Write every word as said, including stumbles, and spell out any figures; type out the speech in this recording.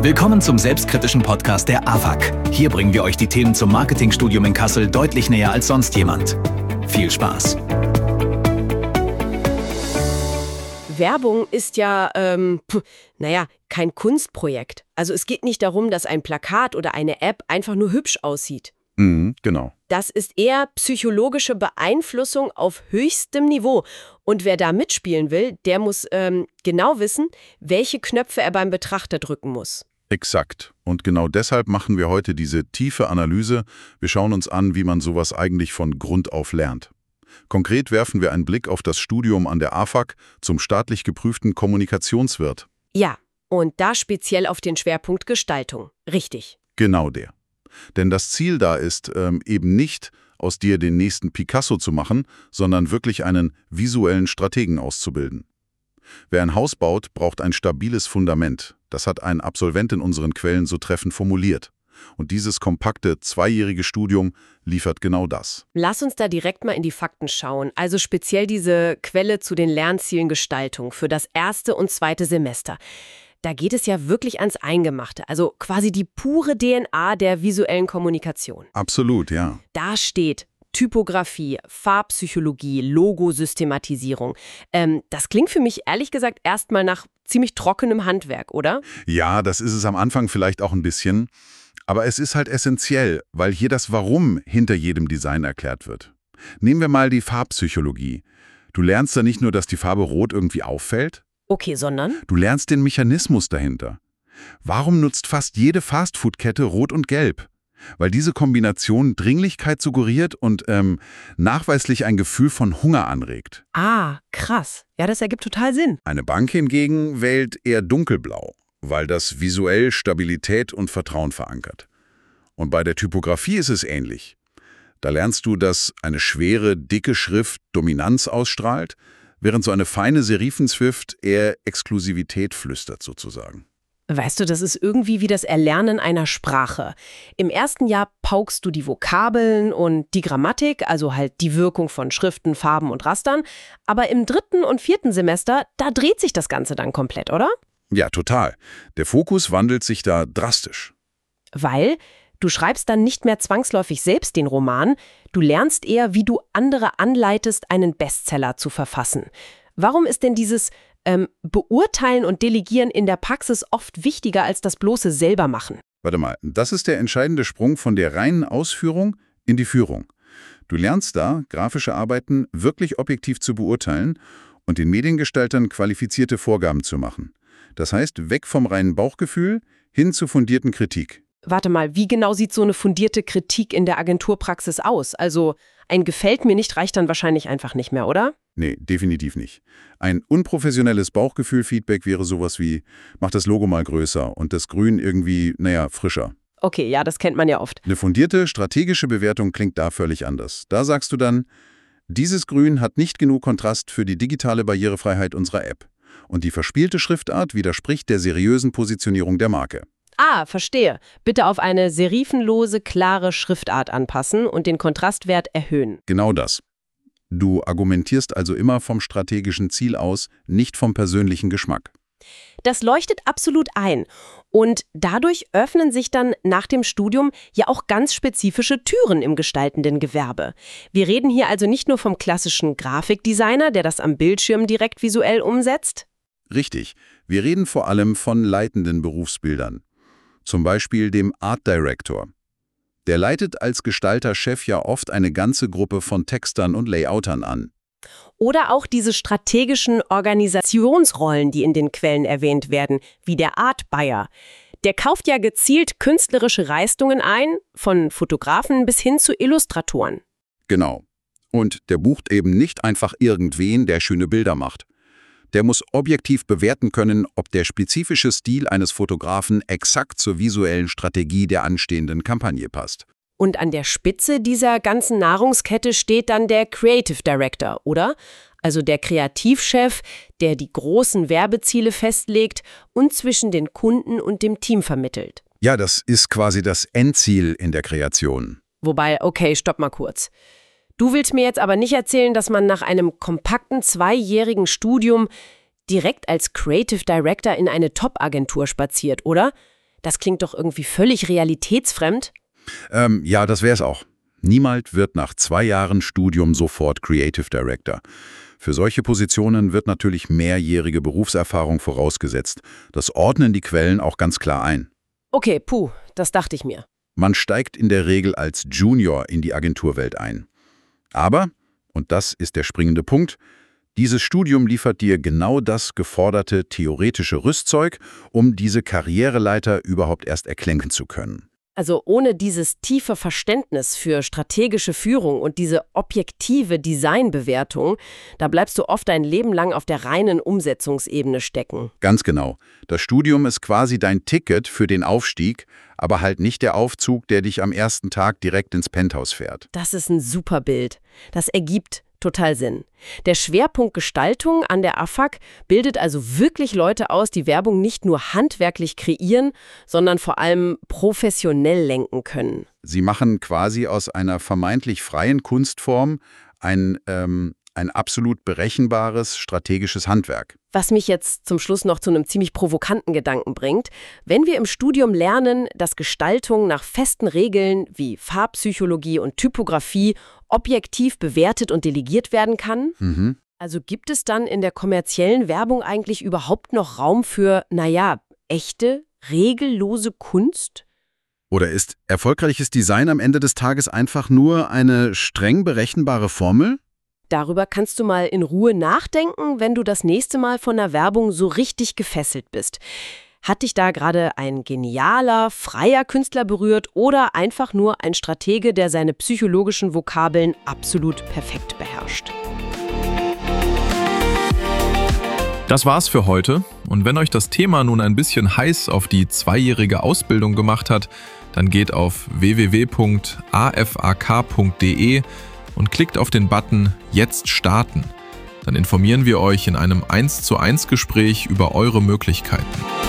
Willkommen zum selbstkritischen Podcast der A F A K. Hier bringen wir euch die Themen zum Marketingstudium in Kassel deutlich näher als sonst jemand. Viel Spaß! Werbung ist ja, ähm, naja, kein Kunstprojekt. Also es geht nicht darum, dass ein Plakat oder eine App einfach nur hübsch aussieht. Mhm, genau. Das ist eher psychologische Beeinflussung auf höchstem Niveau. Und wer da mitspielen will, der muss ähm, genau wissen, welche Knöpfe er beim Betrachter drücken muss. Exakt. Und genau deshalb machen wir heute diese tiefe Analyse. Wir schauen uns an, wie man sowas eigentlich von Grund auf lernt. Konkret werfen wir einen Blick auf das Studium an der A F A K zum staatlich geprüften Kommunikationswirt. Ja, und da speziell auf den Schwerpunkt Gestaltung. Richtig. Genau der. Denn das Ziel da ist, ähm, eben nicht aus dir den nächsten Picasso zu machen, sondern wirklich einen visuellen Strategen auszubilden. Wer ein Haus baut, braucht ein stabiles Fundament. Das hat ein Absolvent in unseren Quellen so treffend formuliert. Und dieses kompakte, zweijährige Studium liefert genau das. Lass uns da direkt mal in die Fakten schauen. Also speziell diese Quelle zu den Lernzielen Gestaltung für das erste und zweite Semester. Da geht es ja wirklich ans Eingemachte, also quasi die pure D N A der visuellen Kommunikation. Absolut, ja. Da steht Typografie, Farbpsychologie, Logosystematisierung. Ähm, das klingt für mich ehrlich gesagt erstmal nach ziemlich trockenem Handwerk, oder? Ja, das ist es am Anfang vielleicht auch ein bisschen. Aber es ist halt essentiell, weil hier das Warum hinter jedem Design erklärt wird. Nehmen wir mal die Farbpsychologie. Du lernst da nicht nur, dass die Farbe rot irgendwie auffällt. Okay, sondern? Du lernst den Mechanismus dahinter. Warum nutzt fast jede Fastfood-Kette Rot und Gelb? Weil diese Kombination Dringlichkeit suggeriert und ähm, nachweislich ein Gefühl von Hunger anregt. Ah, krass. Ja, das ergibt total Sinn. Eine Bank hingegen wählt eher dunkelblau, weil das visuell Stabilität und Vertrauen verankert. Und bei der Typografie ist es ähnlich. Da lernst du, dass eine schwere, dicke Schrift Dominanz ausstrahlt, während so eine feine Serifenschrift eher Exklusivität flüstert sozusagen. Weißt du, das ist irgendwie wie das Erlernen einer Sprache. Im ersten Jahr paukst du die Vokabeln und die Grammatik, also halt die Wirkung von Schriften, Farben und Rastern. Aber im dritten und vierten Semester, da dreht sich das Ganze dann komplett, oder? Ja, total. Der Fokus wandelt sich da drastisch. Weil du schreibst dann nicht mehr zwangsläufig selbst den Roman, du lernst eher, wie du andere anleitest, einen Bestseller zu verfassen. Warum ist denn dieses ähm, Beurteilen und Delegieren in der Praxis oft wichtiger als das bloße Selbermachen? Warte mal, das ist der entscheidende Sprung von der reinen Ausführung in die Führung. Du lernst da, grafische Arbeiten wirklich objektiv zu beurteilen und den Mediengestaltern qualifizierte Vorgaben zu machen. Das heißt, weg vom reinen Bauchgefühl hin zur fundierten Kritik. Warte mal, wie genau sieht so eine fundierte Kritik in der Agenturpraxis aus? Also ein Gefällt mir nicht reicht dann wahrscheinlich einfach nicht mehr, oder? Nee, definitiv nicht. Ein unprofessionelles Bauchgefühl-Feedback wäre sowas wie, mach das Logo mal größer und das Grün irgendwie, naja, frischer. Okay, ja, das kennt man ja oft. Eine fundierte, strategische Bewertung klingt da völlig anders. Da sagst du dann, dieses Grün hat nicht genug Kontrast für die digitale Barrierefreiheit unserer App. Und die verspielte Schriftart widerspricht der seriösen Positionierung der Marke. Ah, verstehe. Bitte auf eine serifenlose, klare Schriftart anpassen und den Kontrastwert erhöhen. Genau das. Du argumentierst also immer vom strategischen Ziel aus, nicht vom persönlichen Geschmack. Das leuchtet absolut ein. Und dadurch öffnen sich dann nach dem Studium ja auch ganz spezifische Türen im gestaltenden Gewerbe. Wir reden hier also nicht nur vom klassischen Grafikdesigner, der das am Bildschirm direkt visuell umsetzt. Richtig. Wir reden vor allem von leitenden Berufsbildern. Zum Beispiel dem Art Director. Der leitet als Gestalter-Chef ja oft eine ganze Gruppe von Textern und Layoutern an. Oder auch diese strategischen Organisationsrollen, die in den Quellen erwähnt werden, wie der Art Buyer. Der kauft ja gezielt künstlerische Leistungen ein, von Fotografen bis hin zu Illustratoren. Genau. Und der bucht eben nicht einfach irgendwen, der schöne Bilder macht. Der muss objektiv bewerten können, ob der spezifische Stil eines Fotografen exakt zur visuellen Strategie der anstehenden Kampagne passt. Und an der Spitze dieser ganzen Nahrungskette steht dann der Creative Director, oder? Also der Kreativchef, der die großen Werbeziele festlegt und zwischen den Kunden und dem Team vermittelt. Ja, das ist quasi das Endziel in der Kreation. Wobei, okay, stopp mal kurz. Du willst mir jetzt aber nicht erzählen, dass man nach einem kompakten zweijährigen Studium direkt als Creative Director in eine Top-Agentur spaziert, oder? Das klingt doch irgendwie völlig realitätsfremd. Ähm, ja, das wäre es auch. Niemand wird nach zwei Jahren Studium sofort Creative Director. Für solche Positionen wird natürlich mehrjährige Berufserfahrung vorausgesetzt. Das ordnen die Quellen auch ganz klar ein. Okay, puh, das dachte ich mir. Man steigt in der Regel als Junior in die Agenturwelt ein. Aber, und das ist der springende Punkt, dieses Studium liefert dir genau das geforderte theoretische Rüstzeug, um diese Karriereleiter überhaupt erst erklimmen zu können. Also ohne dieses tiefe Verständnis für strategische Führung und diese objektive Designbewertung, da bleibst du oft dein Leben lang auf der reinen Umsetzungsebene stecken. Ganz genau. Das Studium ist quasi dein Ticket für den Aufstieg, aber halt nicht der Aufzug, der dich am ersten Tag direkt ins Penthouse fährt. Das ist ein super Bild. Das ergibt total Sinn. Der Schwerpunkt Gestaltung an der A F A K bildet also wirklich Leute aus, die Werbung nicht nur handwerklich kreieren, sondern vor allem professionell lenken können. Sie machen quasi aus einer vermeintlich freien Kunstform ein, ähm, ein absolut berechenbares strategisches Handwerk. Was mich jetzt zum Schluss noch zu einem ziemlich provokanten Gedanken bringt: Wenn wir im Studium lernen, dass Gestaltung nach festen Regeln wie Farbpsychologie und Typografie objektiv bewertet und delegiert werden kann, Mhm. also gibt es dann in der kommerziellen Werbung eigentlich überhaupt noch Raum für, naja, echte, regellose Kunst? Oder ist erfolgreiches Design am Ende des Tages einfach nur eine streng berechenbare Formel? Darüber kannst du mal in Ruhe nachdenken, wenn du das nächste Mal von der Werbung so richtig gefesselt bist. Hat dich da gerade ein genialer, freier Künstler berührt oder einfach nur ein Stratege, der seine psychologischen Vokabeln absolut perfekt beherrscht? Das war's für heute. Und wenn euch das Thema nun ein bisschen heiß auf die zweijährige Ausbildung gemacht hat, dann geht auf w w w punkt a f a k punkt d e und klickt auf den Button Jetzt starten. Dann informieren wir euch in einem eins zu eins Gespräch über eure Möglichkeiten.